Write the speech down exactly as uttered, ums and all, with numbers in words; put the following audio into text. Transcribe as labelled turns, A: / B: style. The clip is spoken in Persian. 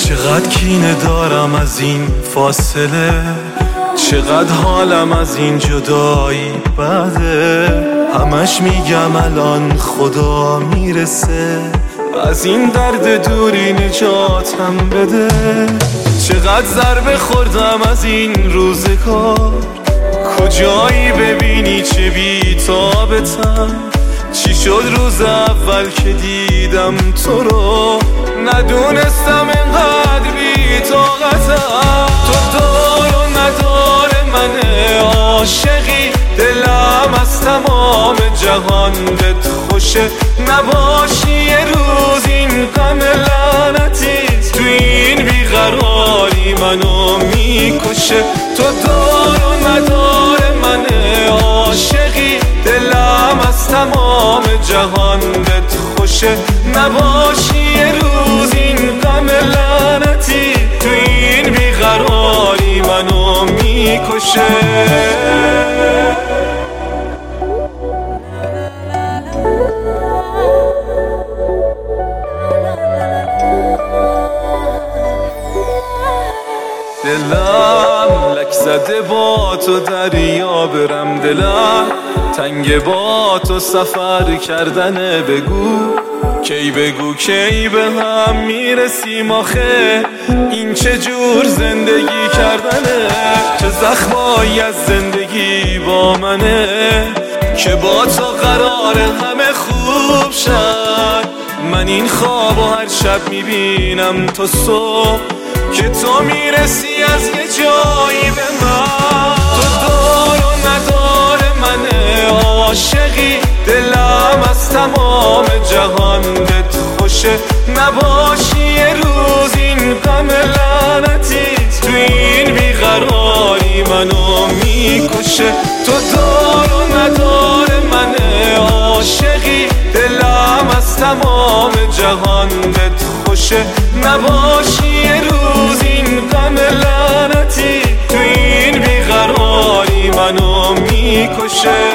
A: چقدر کینه دارم از این فاصله، چقدر حالم از این جدایی بده. همش میگم الان خدا میرسه، از این درد دوری نجاتم بده. چقدر ضربه خوردم از این روزگار، کجایی ببینی چه بی‌تابتم. چی شد روز اول که دیدم تو رو، ندونستم انقدر بی‌طاقتم. تو دار و ندار منه، عاشقی دلم از تمام جهان بهت خوشه. نباشی یه روز این غم لعنتی، تو این بیقراری منو میکشه. تو دار و ندار منه، عاشقی دلم از تمام جهان بهت خوشه. نباشی یه روز این غم لعنتی، تو این بیقراری منو میکشه. دلم لک زده با تو دریا برم، دلم تنگ با تو سفر کردنه. بگو کی بگو کی به هم میرسیم آخه، این چه جور زندگی کردنه. چه زخمایی از زندگی با منه، که با تو قراره همه خوب شد. من این خوابو هر شب میبینم تا صبح، که تو میرسی از یه جایی به من. تو دار و ندار منه، عاشقی دلم از تمام جهان بهت خوشه. نباشی یه روز این غم لعنتی، تو این بیقراری منو میکشه. تو دار و ندار منه، عاشقی دلم از تمام جهان بهت خوشه. نباشی یه روز این غم لعنتی، تو این بیقراری منو میکشه.